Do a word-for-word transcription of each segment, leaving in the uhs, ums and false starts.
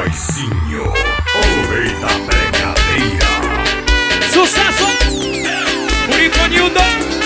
Boizinho, o rei da brincadeira. Sucesso! Puriconildo!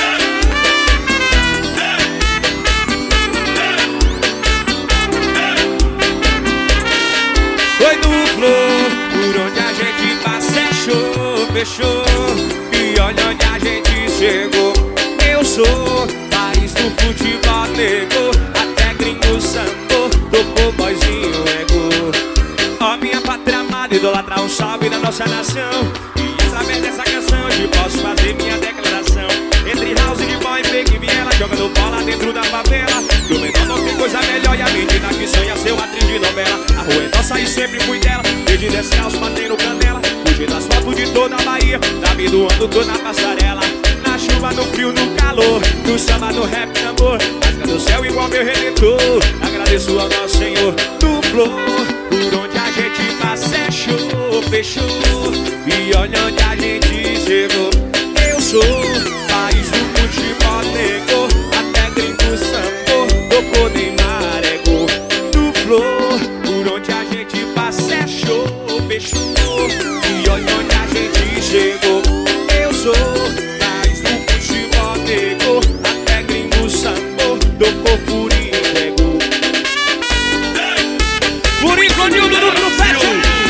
Foi no flow, por onde a gente passa é show, fechou. E olha onde a gente chegou. Eu sou país do futebol nego, até gringo sambo, tocou boizinho ego. Ó minha pátria amada, idolatrar um salve da nossa nação. E através dessa canção hoje posso fazer minha declaração. Entre house de boy e fake viela, jogando bola dentro da favela. Do menor não tem coisa melhor e a menina que sonha ser uma atriz de novela. A rua é nossa e sempre fui dela, desde descalço batendo canela. Fugindo das fotos de toda a Bahia, tá me doando, tô na passarela. Na chuva, no frio, no calor, no samba, no rap, tambor. Rasga do céu igual meu redentor, agradeço ao nosso Senhor. Do flow, por onde a gente passa é show, fechou. E olha onde a gente chegou. Eu sou país do futebol nego, até gringo sambo, tocou Neymar ego. Do flow, por onde a gente passa é show, fechou. E olha onde a gente chegou. Eu sou país do futebol nego, até gringo sambo, tocou furinho nego. Furiconildo do trompete.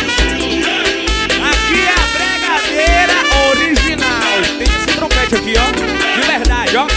Aqui é a bregadeira original. Tem esse trompete aqui, ó, de verdade, ó.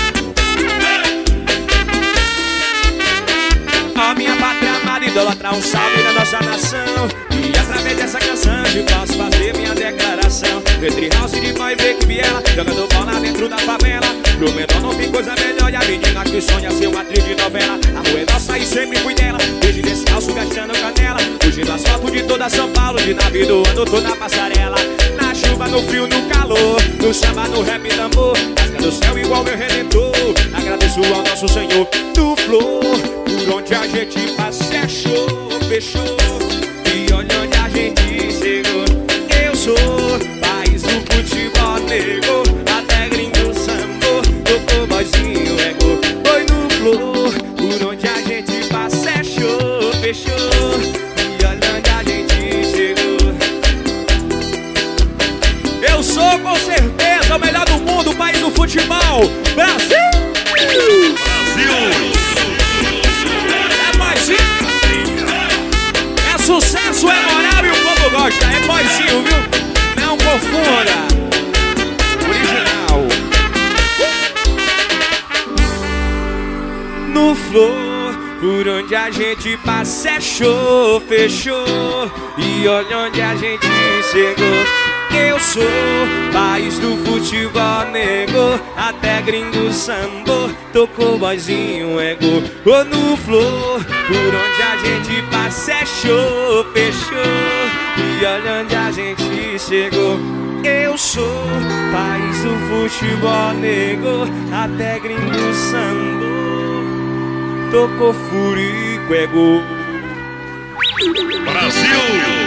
A minha pátria amada, idolatrar um salve da nossa nação. E através dessa canção eu posso fazer minha declaração. Entre house de boy e fake viela, jogando bola dentro da favela. Pro menor não tem coisa melhor e a menina que sonha ser uma atriz de novela. A rua é nossa e sempre fui dela, desde descalço gastando canela. Fugindo as fotos de toda São Paulo, de navio doando, tô na passarela. Na chuva, no frio, no calor, no samba, no rap, tambor. Rasga do céu igual meu redentor, agradeço ao nosso Senhor. Do flow, por onde a gente passa é show, fechou. E olha onde a gente chegou. Eu sou país do futebol nego, até gringo sambo, tocou boizinho ego. Foi no flow, por onde a gente passa é show, fechou. E olha onde a gente chegou. Eu sou com certeza o melhor do mundo, o país do futebol, Brasil! Brasil! É sucesso, é moral e o povo gosta. É boizinho, viu? Não confunda. Original. No flow, por onde a gente passa é show, fechou. E olha onde a gente chegou. Eu sou país do futebol nego, até gringo sambo, tocou boizinho ego. Ou no flow, por onde a gente passa é show, fechou. E olha onde a gente chegou. Eu sou país do futebol nego, até gringo sambo, tocou furico ego. Brasil!